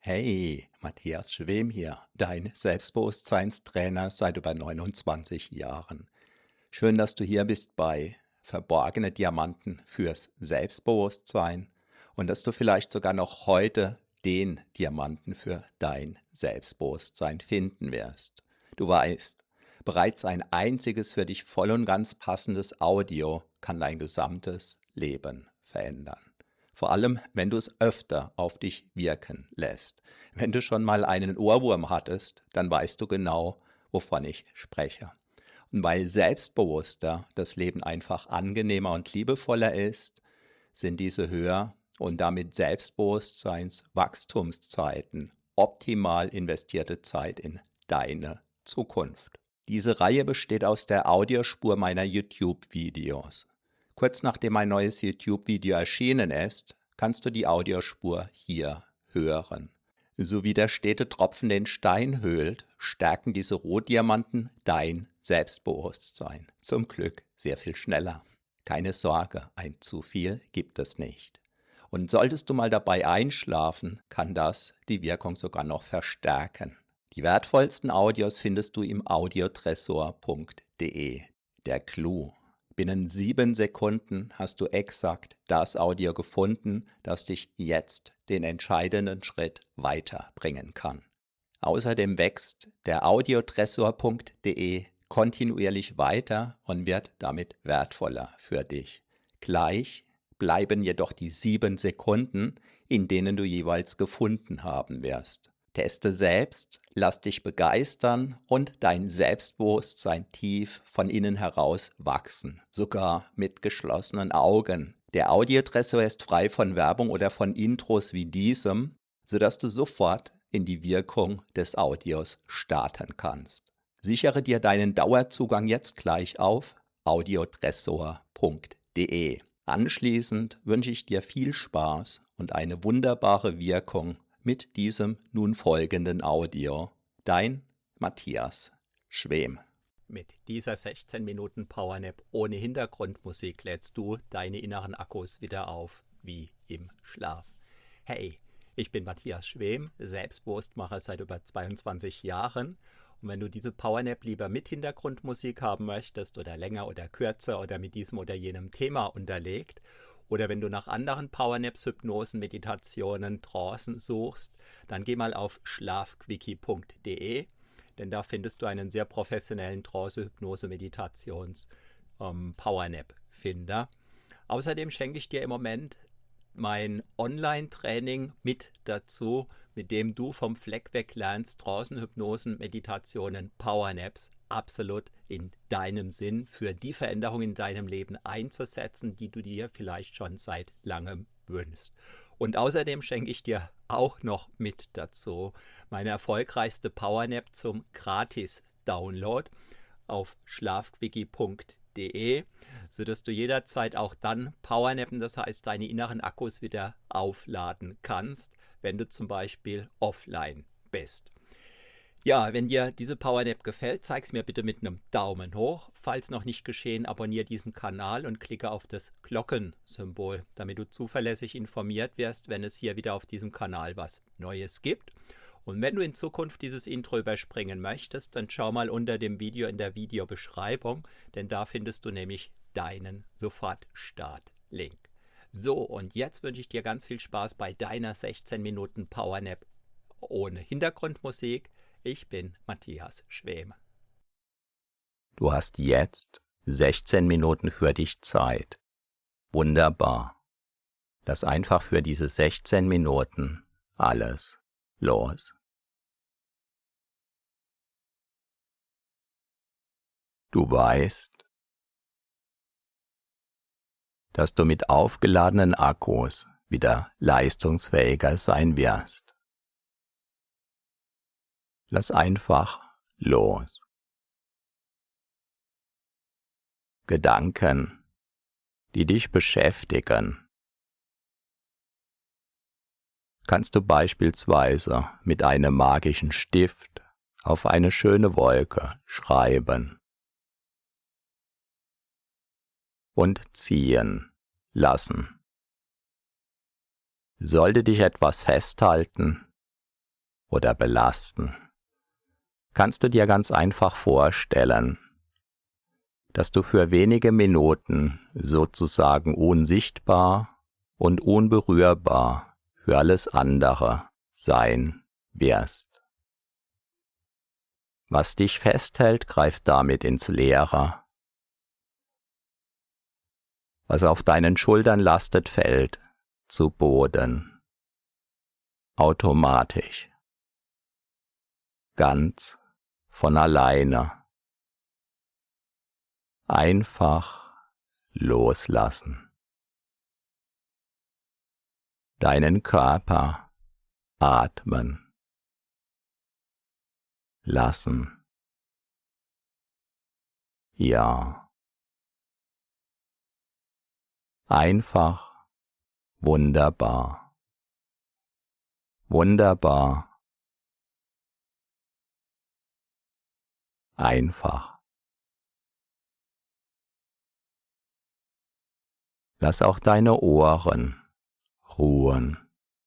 Hey, Matthias Schwem hier, dein Selbstbewusstseinstrainer seit über 29 Jahren. Schön, dass du hier bist bei Verborgene Diamanten fürs Selbstbewusstsein und dass du vielleicht sogar noch heute den Diamanten für dein Selbstbewusstsein finden wirst. Du weißt, bereits ein einziges für dich voll und ganz passendes Audio kann dein gesamtes Leben verändern. Vor allem, wenn du es öfter auf dich wirken lässt. Wenn du schon mal einen Ohrwurm hattest, dann weißt du genau, wovon ich spreche. Und weil selbstbewusster das Leben einfach angenehmer und liebevoller ist, sind diese Hör- und damit Selbstbewusstseinswachstumszeiten optimal investierte Zeit in deine Zukunft. Diese Reihe besteht aus der Audiospur meiner YouTube-Videos. Kurz nachdem ein neues YouTube-Video erschienen ist, kannst du die Audiospur hier hören. So wie der stete Tropfen den Stein höhlt, stärken diese Rohdiamanten dein Selbstbewusstsein. Zum Glück sehr viel schneller. Keine Sorge, ein zu viel gibt es nicht. Und solltest du mal dabei einschlafen, kann das die Wirkung sogar noch verstärken. Die wertvollsten Audios findest du im audiotresor.de. Der Clou. Binnen 7 Sekunden hast du exakt das Audio gefunden, das dich jetzt den entscheidenden Schritt weiterbringen kann. Außerdem wächst der audiotresor.de kontinuierlich weiter und wird damit wertvoller für dich. Gleich bleiben jedoch die 7 Sekunden, in denen du jeweils gefunden haben wirst. Teste selbst, lass dich begeistern und dein Selbstbewusstsein tief von innen heraus wachsen, sogar mit geschlossenen Augen. Der Audiotresor ist frei von Werbung oder von Intros wie diesem, sodass du sofort in die Wirkung des Audios starten kannst. Sichere dir deinen Dauerzugang jetzt gleich auf audiotresor.de. Anschließend wünsche ich dir viel Spaß und eine wunderbare Wirkung mit diesem nun folgenden Audio. Dein Matthias Schwem. Mit dieser 16 Minuten Powernap ohne Hintergrundmusik lädst du deine inneren Akkus wieder auf, wie im Schlaf. Hey, ich bin Matthias Schwem, Selbstbewusstmacher seit über 22 Jahren. Und wenn du diese Powernap lieber mit Hintergrundmusik haben möchtest oder länger oder kürzer oder mit diesem oder jenem Thema unterlegt, oder wenn du nach anderen Powernaps, Hypnosen, Meditationen, Trancen suchst, dann geh mal auf schlafquickie.de, denn da findest du einen sehr professionellen Trance-Hypnose-Meditations-Powernap-Finder. Außerdem schenke ich dir im Moment mein Online-Training mit dazu, mit dem du vom Fleck weg lernst, Trancen, Hypnosen, Meditationen, Powernaps absolut in deinem Sinn für die Veränderung in deinem Leben einzusetzen, die du dir vielleicht schon seit langem wünschst. Und außerdem schenke ich dir auch noch mit dazu meine erfolgreichste Powernap zum Gratis-Download auf schlafquickie.de, sodass du jederzeit auch dann Powernappen, das heißt deine inneren Akkus wieder aufladen kannst, wenn du zum Beispiel offline bist. Ja, wenn dir diese Powernap gefällt, zeig es mir bitte mit einem Daumen hoch. Falls noch nicht geschehen, abonniere diesen Kanal und klicke auf das Glockensymbol, damit du zuverlässig informiert wirst, wenn es hier wieder auf diesem Kanal was Neues gibt. Und wenn du in Zukunft dieses Intro überspringen möchtest, dann schau mal unter dem Video in der Videobeschreibung, denn da findest du nämlich deinen Sofort-Start-Link. So, und jetzt wünsche ich dir ganz viel Spaß bei deiner 16 Minuten Powernap ohne Hintergrundmusik. Ich bin Matthias Schwem. Du hast jetzt 16 Minuten für dich Zeit. Wunderbar. Lass einfach für diese 16 Minuten alles los. Du weißt, dass du mit aufgeladenen Akkus wieder leistungsfähiger sein wirst. Lass einfach los. Gedanken, die dich beschäftigen, kannst du beispielsweise mit einem magischen Stift auf eine schöne Wolke schreiben und ziehen lassen. Sollte dich etwas festhalten, oder belasten, kannst du dir ganz einfach vorstellen, dass du für wenige Minuten sozusagen unsichtbar und unberührbar für alles andere sein wirst. Was dich festhält, greift damit ins Leere. Was auf deinen Schultern lastet, fällt zu Boden. Automatisch. Ganz von alleine. Einfach loslassen. Deinen Körper atmen lassen. Ja. Einfach wunderbar. Wunderbar. Einfach. Lass auch deine Ohren ruhen.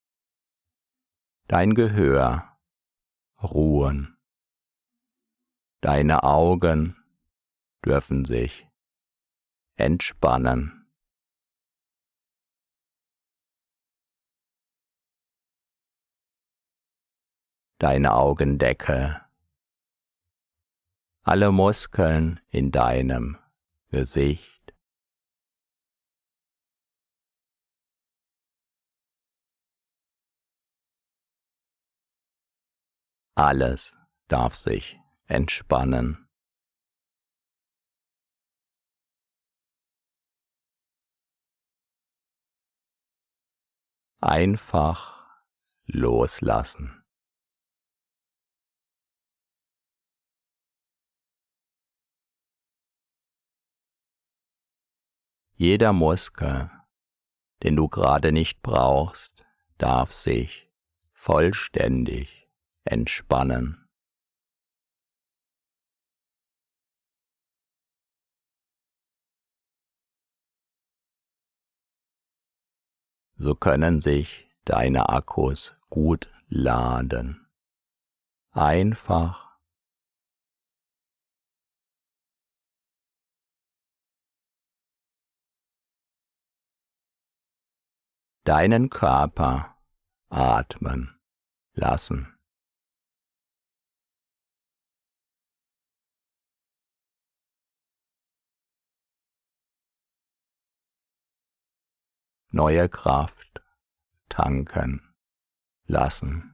Dein Gehör ruhen. Deine Augen dürfen sich entspannen. Deine Augendecke. Alle Muskeln in deinem Gesicht. Alles darf sich entspannen. Einfach loslassen. Jeder Muskel, den du gerade nicht brauchst, darf sich vollständig entspannen. So können sich deine Akkus gut laden. Einfach deinen Körper atmen lassen. Neue Kraft tanken lassen.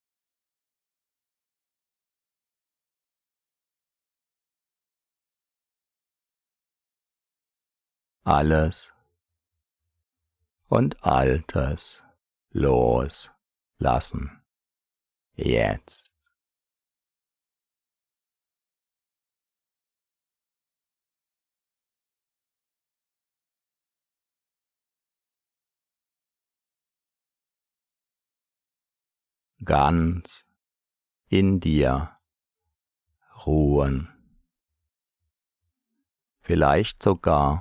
Alles und Altes loslassen. Jetzt. Ganz in dir ruhen. Vielleicht sogar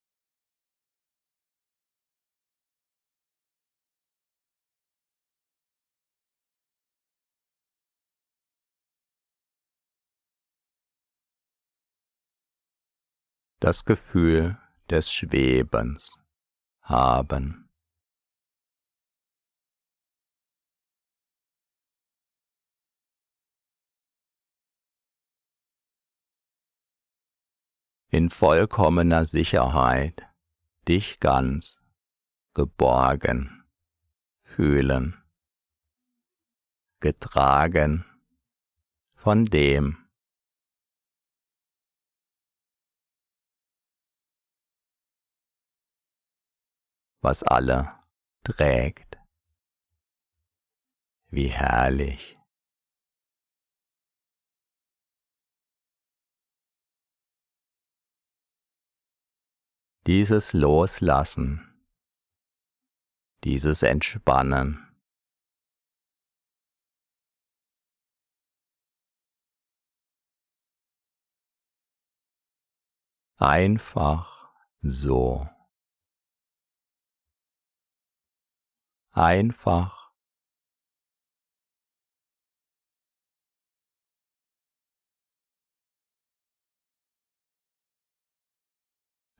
das Gefühl des Schwebens haben. In vollkommener Sicherheit dich ganz geborgen fühlen, getragen von dem, was alle trägt. Wie herrlich. Dieses Loslassen, dieses Entspannen, einfach so, einfach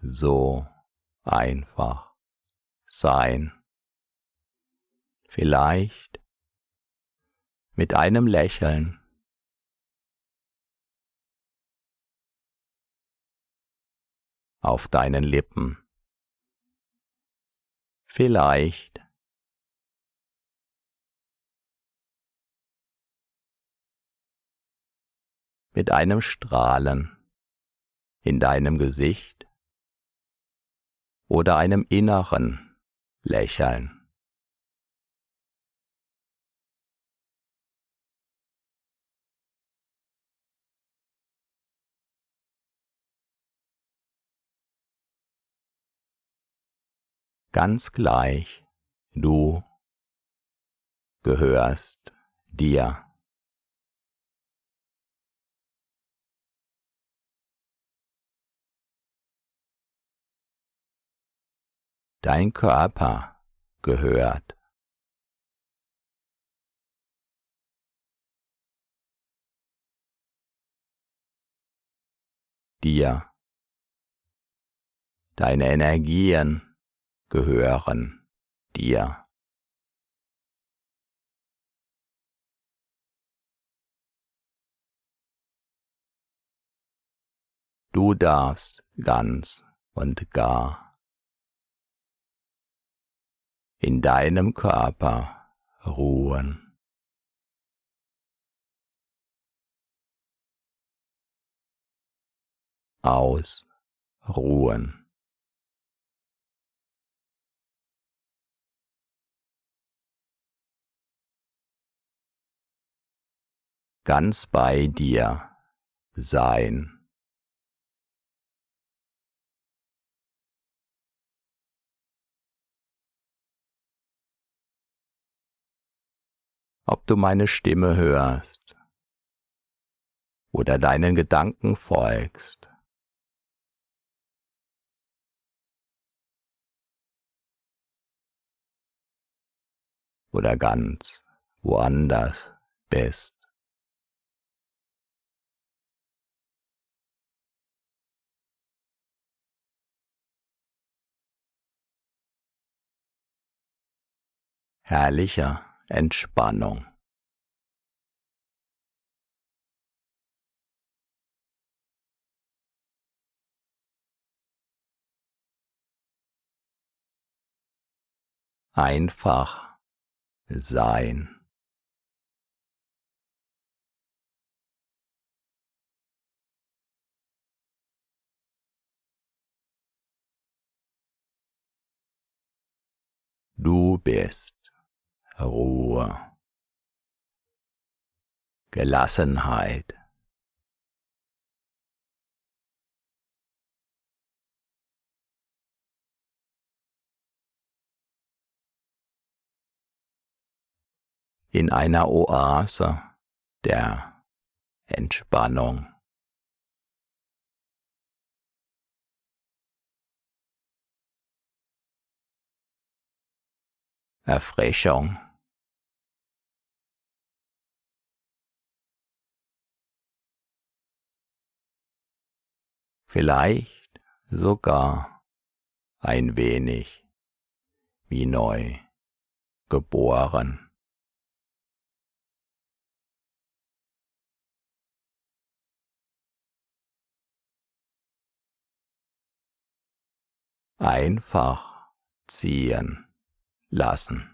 so einfach sein. Vielleicht mit einem Lächeln. Auf deinen Lippen. Vielleicht mit einem Strahlen in deinem Gesicht oder einem inneren Lächeln. Ganz gleich, du gehörst dir. Dein Körper gehört dir. Deine Energien gehören dir. Du darfst ganz und gar in deinem Körper ruhen. Ausruhen. Ganz bei dir sein. Ob du meine Stimme hörst oder deinen Gedanken folgst, oder ganz woanders bist. Herrlicher Entspannung. Einfach sein. Du bist Ruhe, Gelassenheit. In einer Oase der Entspannung. Erfrischung. Vielleicht sogar ein wenig wie neu geboren. Einfach ziehen lassen.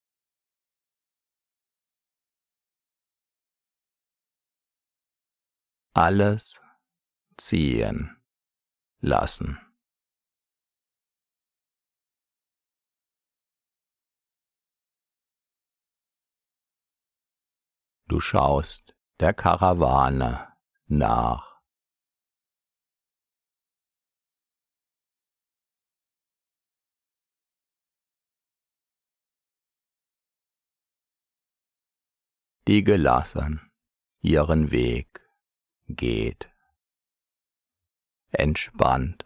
Alles ziehen lassen. Du schaust der Karawane nach. Die gelassen ihren Weg geht. Entspannt.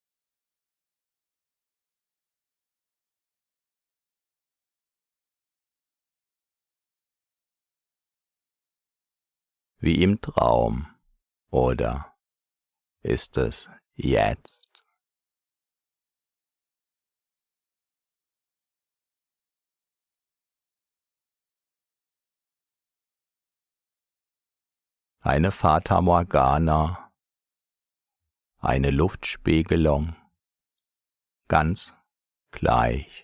Wie im Traum. Oder ist es jetzt? eine Fata Morgana, eine Luftspiegelung, ganz gleich,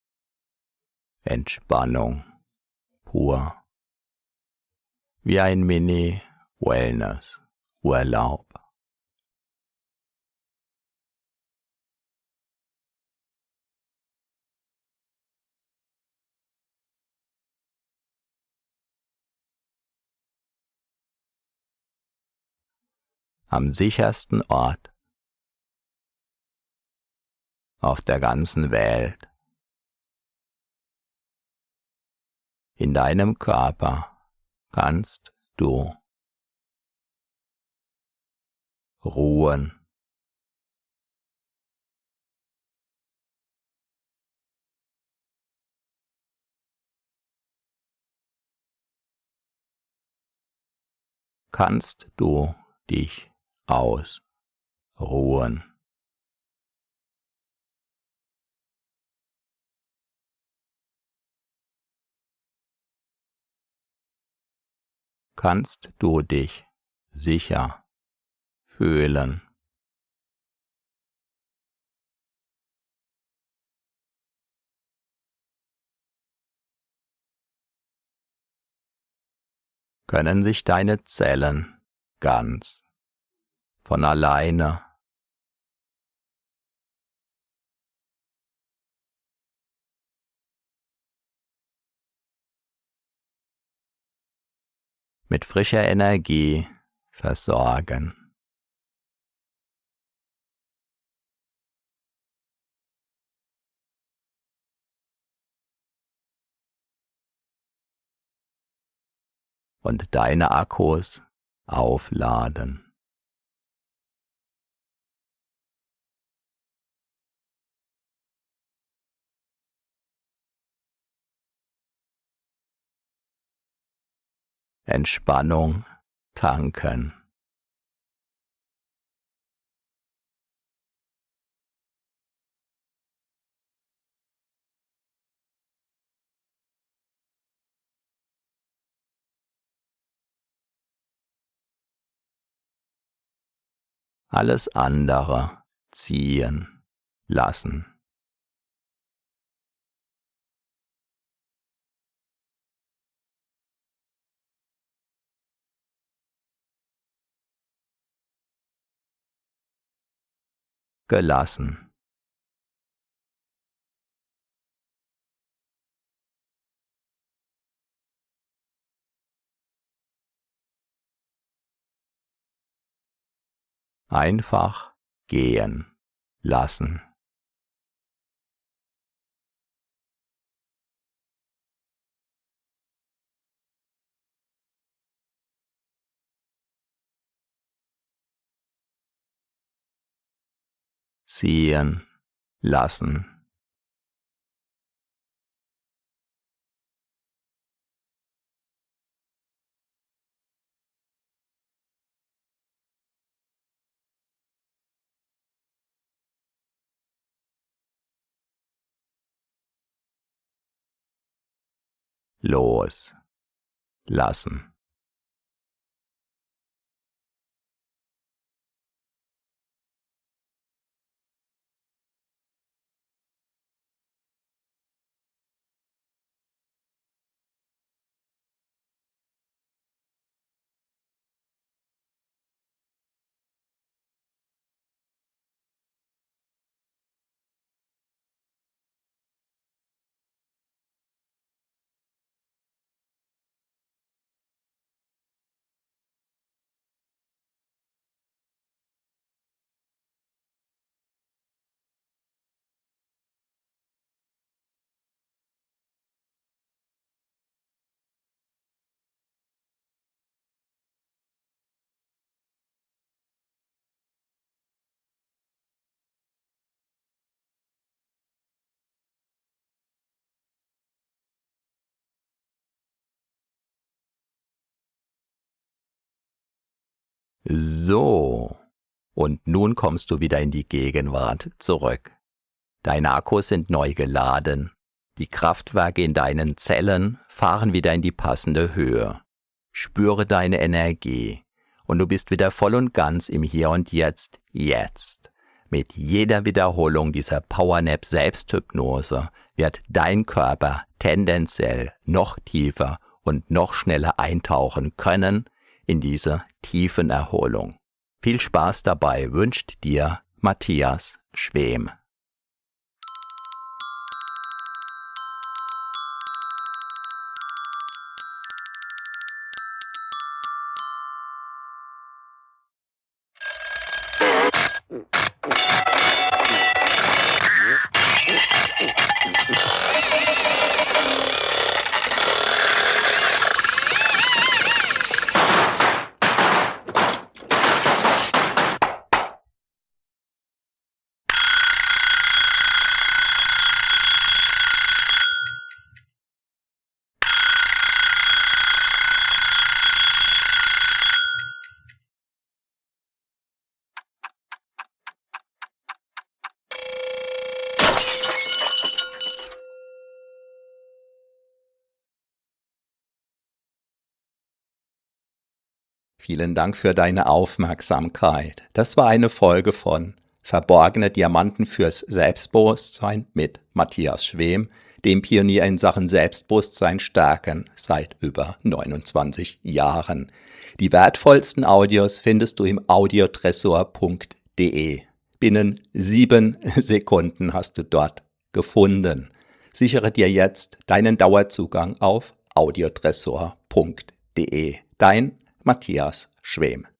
Entspannung pur, wie ein Mini-Wellness-Urlaub. Am sichersten Ort auf der ganzen Welt, in deinem Körper kannst du ruhen. Kannst du dich ausruhen. Kannst du dich sicher fühlen. Können sich deine Zellen ganz von alleine mit frischer Energie versorgen. Und deine Akkus aufladen. Entspannung tanken. Alles andere ziehen lassen. Gelassen. Einfach gehen lassen. Ziehen lassen. Los lassen. So, und nun kommst du wieder in die Gegenwart zurück. Deine Akkus sind neu geladen. Die Kraftwerke in deinen Zellen fahren wieder in die passende Höhe. Spüre deine Energie, und du bist wieder voll und ganz im Hier und Jetzt. Mit jeder Wiederholung dieser Powernap Selbsthypnose wird dein Körper tendenziell noch tiefer und noch schneller eintauchen können in diese tiefen Erholung. Viel Spaß dabei wünscht dir Matthias Schwem. Vielen Dank für deine Aufmerksamkeit. Das war eine Folge von Verborgene Diamanten fürs Selbstbewusstsein mit Matthias Schwem, dem Pionier in Sachen Selbstbewusstsein stärken seit über 29 Jahren. Die wertvollsten Audios findest du im audiotresor.de. Binnen 7 Sekunden hast du dort gefunden. Sichere dir jetzt deinen Dauerzugang auf audiotresor.de. Dein Matthias Schwem.